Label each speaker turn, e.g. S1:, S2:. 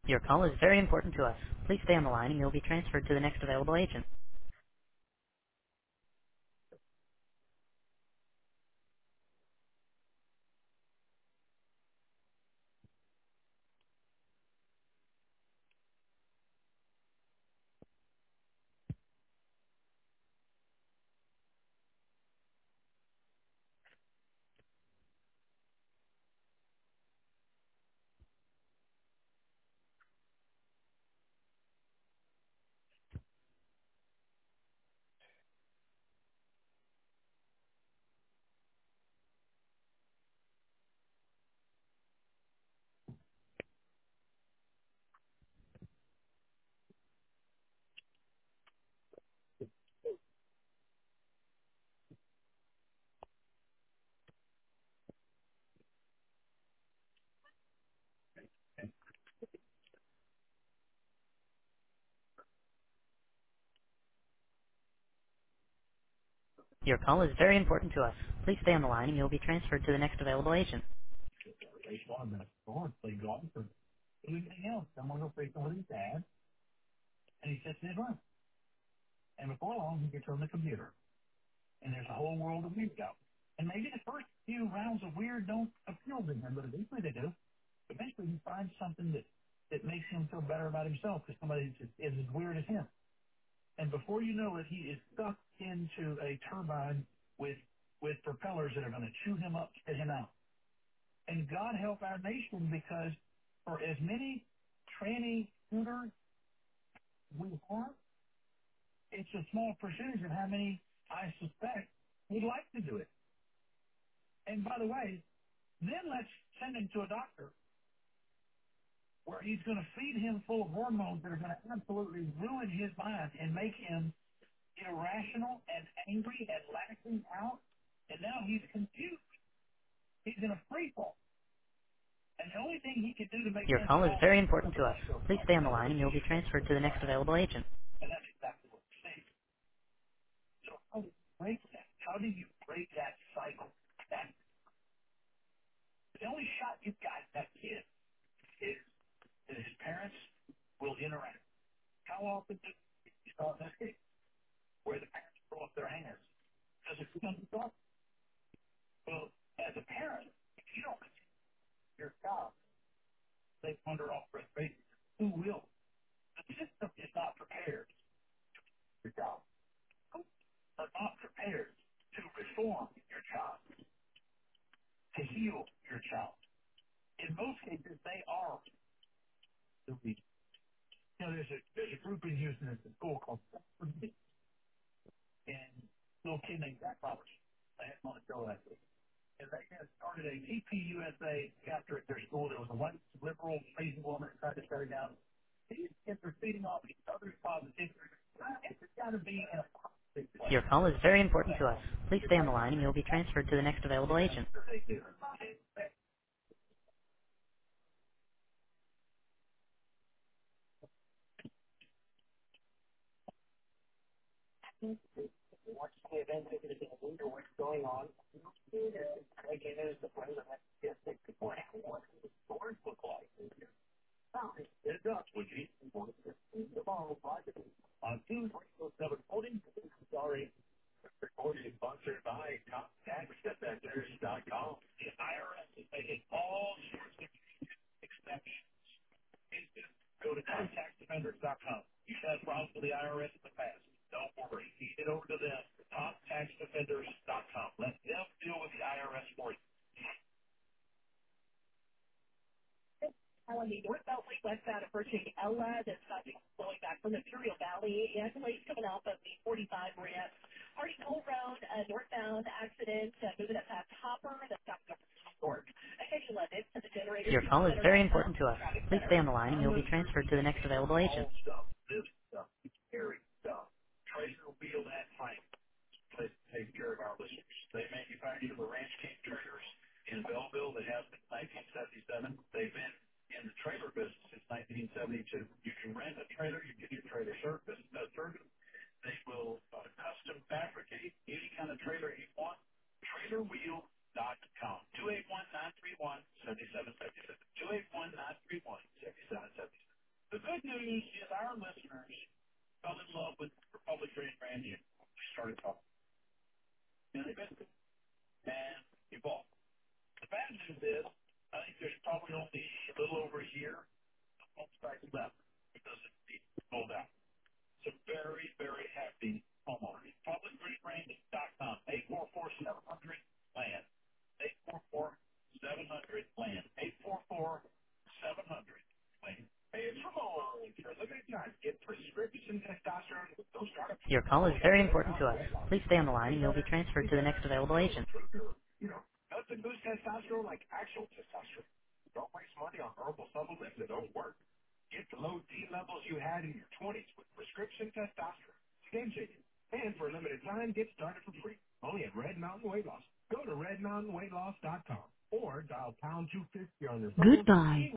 S1: Your call is very important to us. Please stay on the line and you'll be transferred to the next available agent. Your call is very important to us. Please stay on the line and you'll be transferred to the next available agent.
S2: Baseball in the store, played golf or anything else. Someone will play with his dad, and he sits in his room. And before long, he gets on the computer, and there's a whole world of weird out. And maybe the first few rounds of weird don't appeal to him, but eventually they do. Eventually he finds something that makes him feel better about himself because somebody is as weird as him. And before you know it, he is stuck into a turbine with propellers that are going to chew him up, spit him out. And God help our nation because for as many tranny shooters we have, it's a small percentage of how many I suspect would like to do it. And by the way, then let's send him to a doctor where he's going to feed him full of hormones that are going to absolutely ruin his mind and make him irrational and angry and lashing out. And now he's confused. He's in a free fall. And the only thing he can do to make
S1: Your
S2: sense of
S1: call is
S2: all
S1: very
S2: this is
S1: important to
S2: somebody
S1: us.
S2: else shows
S1: Please
S2: up.
S1: stay on
S2: And
S1: the
S2: that's
S1: line
S2: what
S1: and
S2: he
S1: you'll be
S2: is.
S1: transferred to the next available agent.
S2: And that's exactly what we're seeing. So how do you break that? How do you break that cycle? That the only shot you've got at that kid is that his parents will interact. How often do you saw in this case where the parents throw up their hands? Because if you don't talk, well, as a parent, if you don't consider your child, they wander off frustration. Who will? The system is not prepared for your child. Are not prepared to reform your child, to heal your child. In most cases, they are the reason. You know, there's a group in Houston at the school called and little kid named Zach Roberts. I had him on the show last week. And they had started a TPUSA chapter at their school. There was a one liberal, crazy woman that tried to shut it down. These kids are feeding off each other's positivity. It's got to be in a positive
S1: Your
S2: place.
S1: call is very important to us. Please stay on the line and you'll be transferred to the next available agent.
S2: They do. What's the event that is in the winter? What's going on? Again, there's the president. Yes, they could point out what the stores look like. It does, would you? Tomorrow, on Tuesday, 7:40. Sorry, recording is sponsored by TopTaxDefenders.com. The IRS is making all sorts of exceptions. Go to TopTaxDefenders.com. You've had problems with the IRS in the past. Don't worry. Get over to them. TopTaxDefenders.com. Let them deal with the IRS for you.
S3: On the northbound lane westbound approaching Ella, that's flowing back from Imperial Valley, and delays coming off of the 45 ramp. Hardy Cole Road, northbound accident, moving up past Hopper, that's not York. Attention London to the generator
S1: Your call is very
S3: center.com
S1: important to us.
S3: traffic
S1: Please
S3: center.
S1: stay on the line and you'll be transferred to the next available agent.
S2: All stuff. This stuff. Scary stuff. Trailer wheel and frame. They take care of our listeners. They manufacture the Ranch King trailers in Belleville. They have since 1977. They've been in the trailer business since 1972. You can rent a trailer. You get your trailer service. They will custom fabricate any kind of trailer you want. TrailerWheel.com. 281-931-7777. 281-931-7777. news is, I think there's probably only a little over a year of home sites left because it's sold out. So very, very happy homeowners. Publicgridbranding.com, 844-700-LAND. 844-700-LAND. 844-700-LAND. Hey, it's Ramon. For a limited time, get prescription testosterone with those startup
S1: Your call is
S2: Olean
S1: very
S2: Red
S1: important to
S2: Mountain
S1: us.
S2: weight loss.
S1: Please stay on the line
S2: Way
S1: and you'll be
S2: better,
S1: transferred
S2: way
S1: to the
S2: better.
S1: next available agent.
S2: Doesn't boost testosterone like actual testosterone. Don't waste money on herbal supplements that don't work. Get the low T levels you had in your 20s with prescription testosterone. It's game changing. And for a limited time, get started for free. Only at Red Mountain Weight Loss. Go to redmountainweightloss.com or dial pound 250 on your phone.
S1: Goodbye.